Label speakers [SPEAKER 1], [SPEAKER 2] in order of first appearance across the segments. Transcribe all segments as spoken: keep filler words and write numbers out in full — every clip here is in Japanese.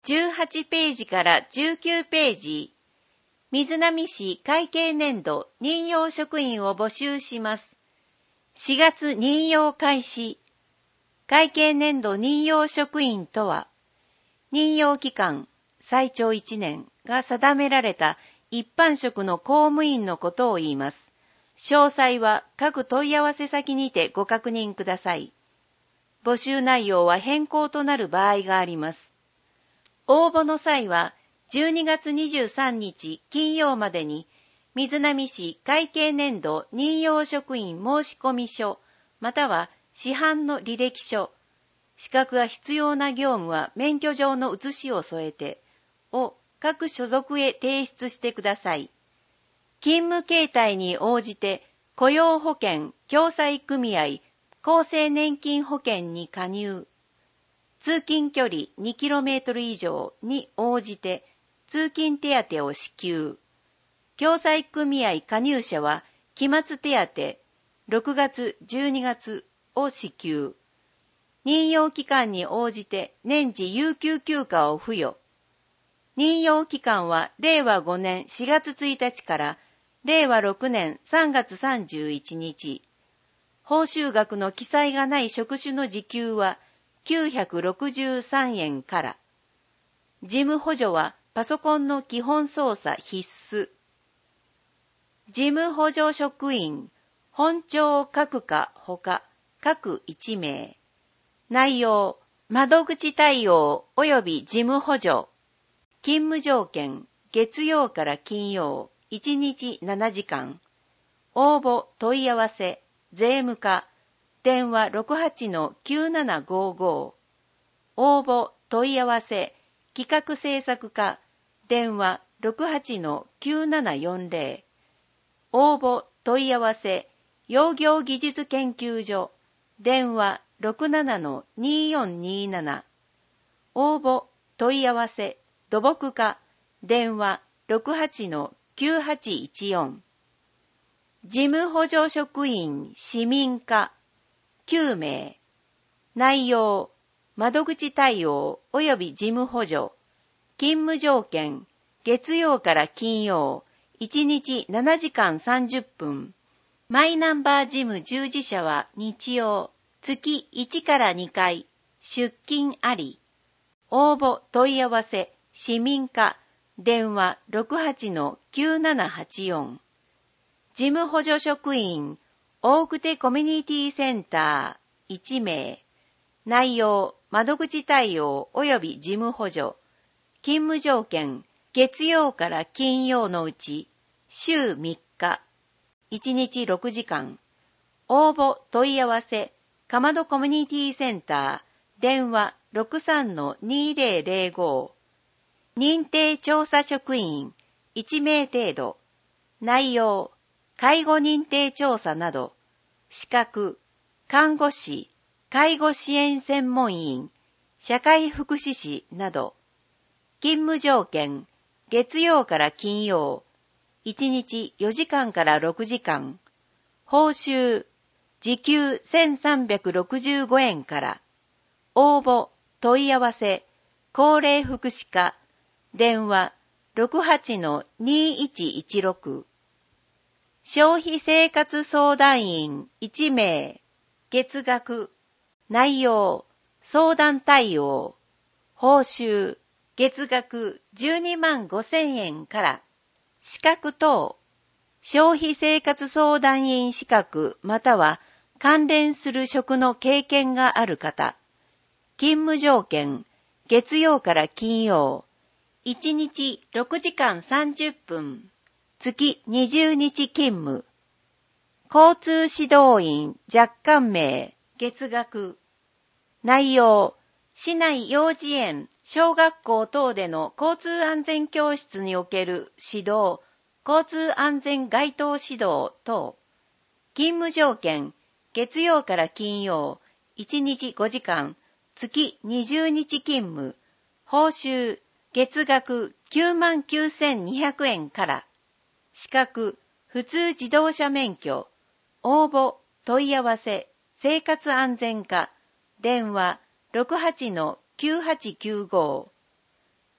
[SPEAKER 1] じゅうはちページからじゅうきゅうページ、瑞浪市会計年度任用職員を募集します。しがつ任用開始。会計年度任用職員とは、任用期間、最長いちねんが定められた一般職の公務員のことを言います。詳細は各問い合わせ先にてご確認ください。募集内容は変更となる場合があります。応募の際はじゅうにがつにじゅうさんにち金曜までに瑞浪市会計年度任用職員申込書または市販の履歴書、資格が必要な業務は免許状の写しを添えてを各所属へ提出してください。勤務形態に応じて雇用保険、共済組合、厚生年金保険に加入。通勤距離にキロメートル以上に応じて通勤手当を支給。共済組合加入者は期末手当ろくがつ、じゅうにがつを支給。任用期間に応じて年次有給休暇を付与。任用期間はれいわごねんしがつついたちかられいわろくねんさんがつさんじゅういちにち。報酬額の記載がない職種の時給はきゅうひゃくろくじゅうさんえんから。事務補助はパソコンの基本操作必須。事務補助職員、本庁各課ほか各いちめい。内容、窓口対応及び事務補助。勤務条件、月曜から金曜、いちにちななじかん。応募、問い合わせ、税務課、電話 ろくはちのきゅうななごご。応募、問い合わせ、企画制作課、電話 ろくはちのきゅうななよんぜろ。応募、問い合わせ、養業技術研究所、電話 ろくななのによんになな。応募、問い合わせ、土木課、電話 ろくはちのきゅうはちいちよん。事務補助職員市民課きゅうめい。内容、窓口対応及び事務補助。勤務条件、月曜から金曜、いちにちななじかんさんじゅっぷん。マイナンバー事務従事者は日曜、月いちからにかい、出勤あり。応募問い合わせ、市民課、電話 ろくはちのきゅうななはちよん。事務補助職員、大久手コミュニティセンターいちめい。内容、窓口対応及び事務補助。勤務条件、月曜から金曜のうち、週みっか。いちにちろくじかん。応募問い合わせ、かまどコミュニティセンター、電話 ろくさんのにぜろぜろご。認定調査職員、いちめい程度。内容、介護認定調査など。資格、看護師、介護支援専門員、社会福祉士など。勤務条件、月曜から金曜、いちにちよじかんからろくじかん。報酬、時給せんさんびゃくろくじゅうごえんから。応募、問い合わせ、高齢福祉課、電話 ろくはちのにいちいちろく。消費生活相談員いちめい。月額。内容、相談対応。報酬、月額じゅうにまんごせんえんから。資格等。消費生活相談員資格または関連する職の経験がある方。勤務条件、月曜から金曜。いちにちろくじかんさんじゅっぷん。月にじゅうにち勤務。交通指導員若干名、月額。内容、市内幼稚園、小学校等での交通安全教室における指導、交通安全該当指導等。勤務条件、月曜から金曜、いちにちごじかん、月にじゅうにち勤務。報酬、月額きゅうまんきゅうせんにひゃくえんから。資格、普通自動車免許。応募、問い合わせ、生活安全課。電話 ろくはちのきゅうはちきゅうご。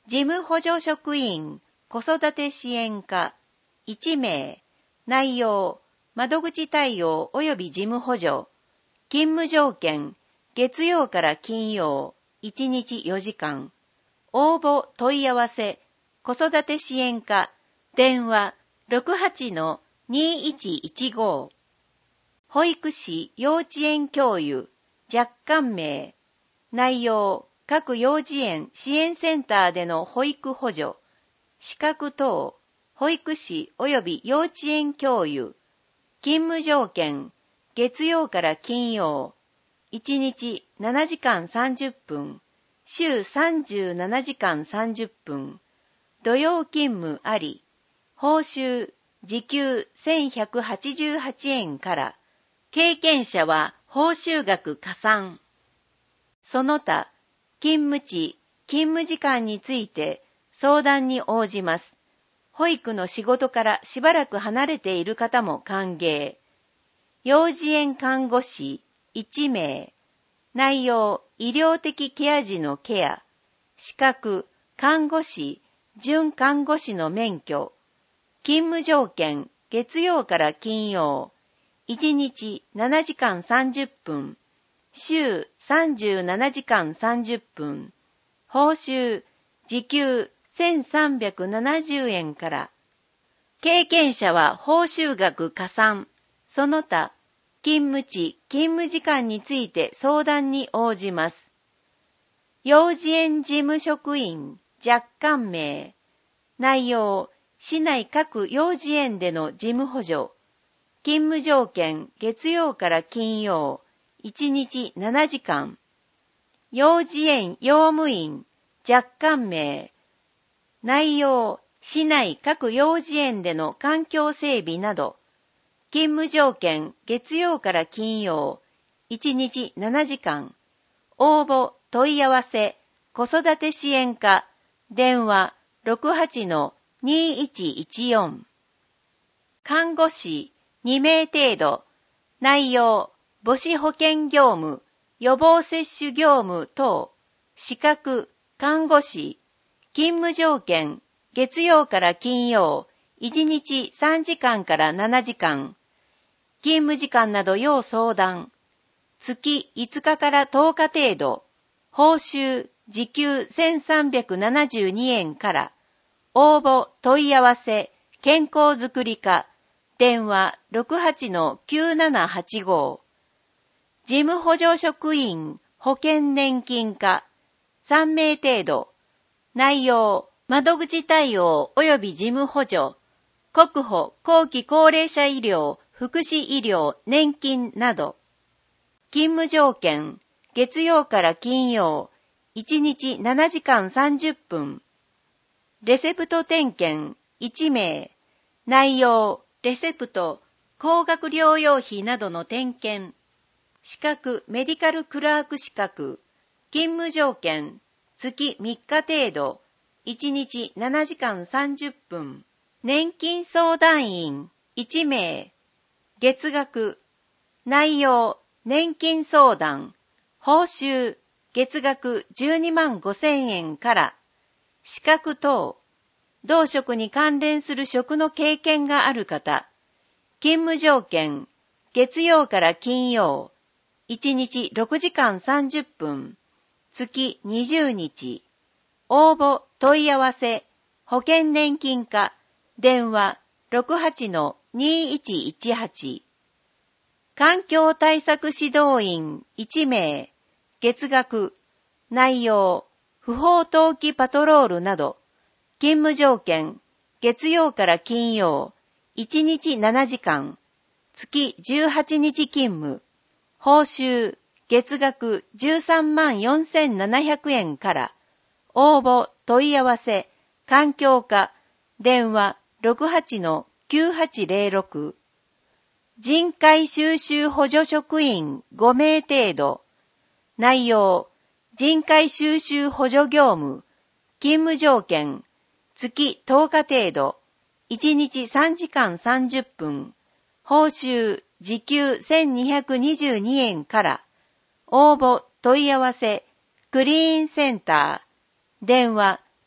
[SPEAKER 1] 事務補助職員、子育て支援課、いちめい、内容、窓口対応及び事務補助、勤務条件、月曜から金曜、いちにちよじかん、応募問い合わせ、子育て支援課、電話 ろくはちのにいちいちご、保育士幼稚園教諭、若干名、内容、各幼稚園支援センターでの保育補助、資格等、保育士及び幼稚園教諭、勤務条件、月曜から金曜、いちにちななじかんさんじゅっぷん、週さんじゅうななじかんさんじゅっぷん、土曜勤務あり、報酬、時給せんひゃくはちじゅうはちえんから、経験者は報酬額加算。その他、勤務地、勤務時間について相談に応じます。保育の仕事からしばらく離れている方も歓迎。幼児園看護師いちめい。内容、医療的ケア児のケア。資格、看護師、準看護師の免許。勤務条件、月曜から金曜。いちにちななじかんさんじゅっぷん。週さんじゅうななじかんさんじゅっぷん。報酬、時給せんさんびゃくななじゅうえんから。経験者は報酬額加算。その他、勤務地、勤務時間について相談に応じます。幼児園事務職員、若干名。内容、市内各幼稚園での事務補助。勤務条件、月曜から金曜、いちにちななじかん。幼稚園用務員、若干名。内容、市内各幼稚園での環境整備など。勤務条件、月曜から金曜、いちにちななじかん。応募、問い合わせ、子育て支援課、電話 ろくはちのにいちいちよん。看護師にめい程度。内容、母子保健業務、予防接種業務等。資格、看護師。勤務条件、月曜から金曜、いちにちさんじかんからななじかん。勤務時間など要相談。月いつかからとおか程度。報酬、時給せんさんびゃくななじゅうにえんから。応募、問い合わせ、健康づくり課。電話 ろくはちのきゅうななはちご。事務補助職員、保険年金課。さんめい程度。内容、窓口対応及び事務補助。国保、後期高齢者医療、福祉医療、年金など。勤務条件、月曜から金曜、いちにちななじかんさんじゅっぷん。レセプト点検、いちめい。内容、レセプト、高額療養費などの点検。資格、メディカルクラーク資格。勤務条件、月みっか程度、いちにちななじかんさんじゅっぷん。年金相談員、いちめい。月額。内容、年金相談。報酬、月額じゅうにまんごせんえんから。資格等。同職に関連する職の経験がある方。勤務条件、月曜から金曜。いちにちろくじかんさんじゅっぷん。月にじゅうにち。応募、問い合わせ、保険年金課。電話 ろくはちのにいちいちはち。環境対策指導員いちめい。月額。内容、不法投棄パトロールなど。勤務条件、月曜から金曜、いちにちななじかん、月じゅうはちにち勤務、報酬、月額じゅうさんまんよんせんななひゃくえんから、応募、問い合わせ、環境課、電話 ろくはちのきゅうはちぜろろく。人海収集補助職員ごめい程度。内容、人海収集補助業務、勤務条件、月とおか程度、いちにちさんじかんさんじゅっぷん、報酬、時給せんにひゃくにじゅうにえんから、応募、問い合わせ、クリーンセンター、電話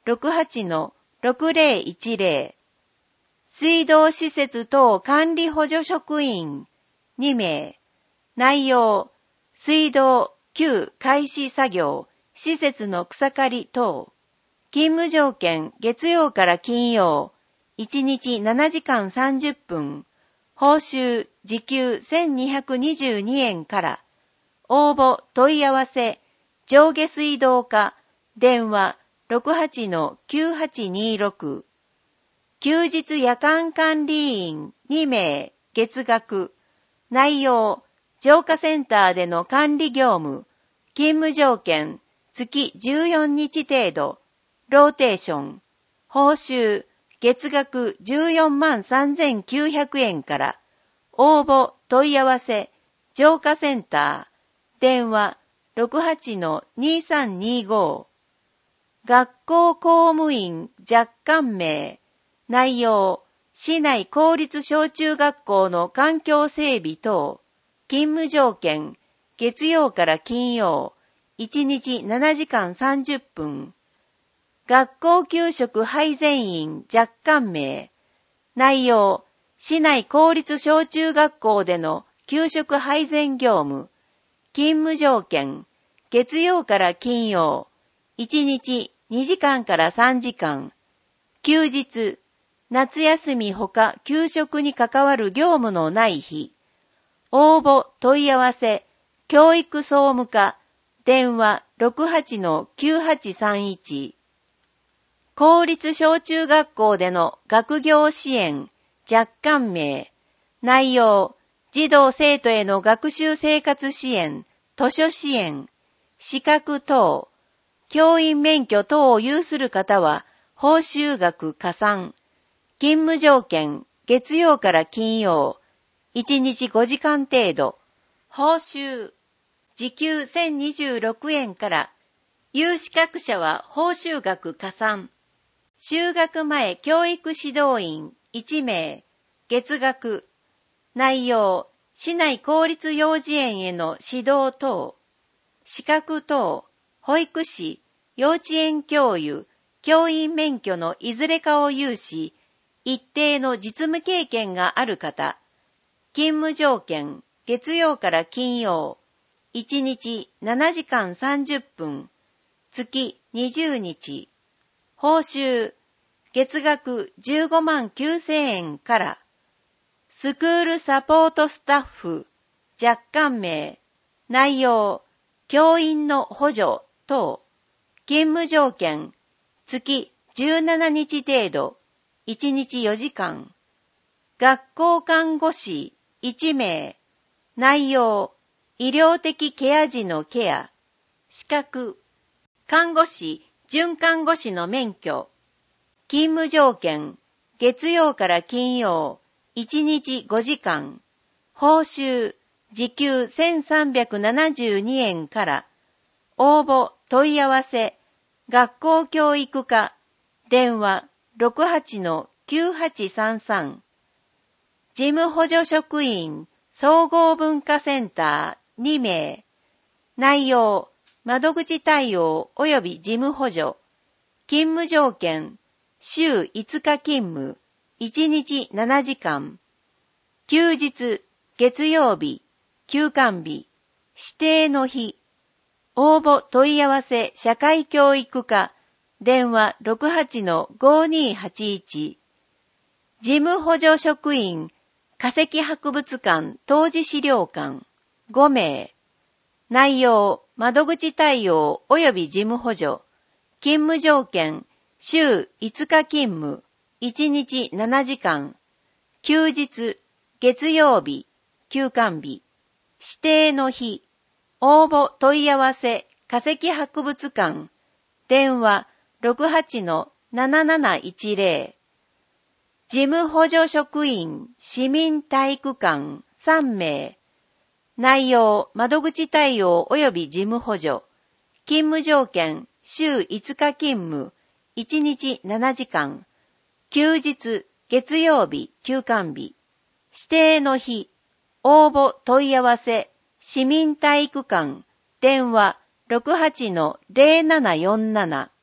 [SPEAKER 1] ろくはちのろくぜろいちぜろ。水道施設等管理補助職員にめい。内容、水道、旧開始作業、施設の草刈り等。勤務条件、月曜から金曜、いちにちななじかんさんじゅっぷん。報酬、時給せんにひゃくにじゅうにえんから。応募、問い合わせ、上下水道課、電話 ろくはちのきゅうはちにろく。休日夜間管理員にめい、月額。内容、浄化センターでの管理業務。勤務条件、月じゅうよっか程度。ローテーション。報酬、月額じゅうよんまんさんぜんきゅうひゃくえんから。応募、問い合わせ、浄化センター。電話 ろくはちのにさんにご。学校公務員若干名。内容、市内公立小中学校の環境整備等。勤務条件、月曜から金曜、いちにちななじかんさんじゅっぷん。学校給食配膳員若干名。内容、市内公立小中学校での給食配膳業務。勤務条件、月曜から金曜、いちにちにじかんからさんじかん。休日、夏休みほか給食に関わる業務のない日。応募、問い合わせ、教育総務課、電話 ろくはちのきゅうはちさんいち。公立小中学校での学業支援、若干名。内容、児童生徒への学習生活支援、図書支援、資格等、教員免許等を有する方は、報酬額加算。勤務条件、月曜から金曜、いちにちごじかん程度。報酬、時給せんにじゅうろくえんから。有資格者は報酬額加算。就学前教育指導員いちめい、月額。内容、市内公立幼稚園への指導等。資格等、保育士、幼稚園教諭、教員免許のいずれかを有し、一定の実務経験がある方。勤務条件、月曜から金曜、いちにちななじかんさんじゅっぷん、月にじゅうにち。報酬、月額じゅうごまんきゅうせんえんから。スクールサポートスタッフ、若干名。内容、教員の補助等。勤務条件、月じゅうしちにち程度、いちにちよじかん。学校看護師いちめい。内容、医療的ケア児のケア。資格、看護師、準看護師の免許。勤務条件、月曜から金曜、いちにちごじかん。報酬、時給せんさんびゃくななじゅうにえんから。応募、問い合わせ、学校教育課、電話 ろくはちのきゅうはちさんさん。事務補助職員、総合文化センターにめい。内容、窓口対応及び事務補助。勤務条件、週いつか勤務、いちにちななじかん。休日、月曜日、休館日、指定の日。応募問い合わせ社会教育課、電話 ろくはちのごにはちいち。事務補助職員、化石博物館当時資料館ごめい。内容、窓口対応及び事務補助。勤務条件、週いつか勤務、いちにちななじかん。休日、月曜日、休館日。指定の日。応募問い合わせ化石博物館。電話 ろくはちのなななないちぜろ。事務補助職員市民体育館さんめい。内容、窓口対応及び事務補助。勤務条件、週いつか勤務、いちにちななじかん。休日、月曜日、休館日。指定の日。応募問い合わせ市民体育館。電話 ろくはちのぜろななよんなな。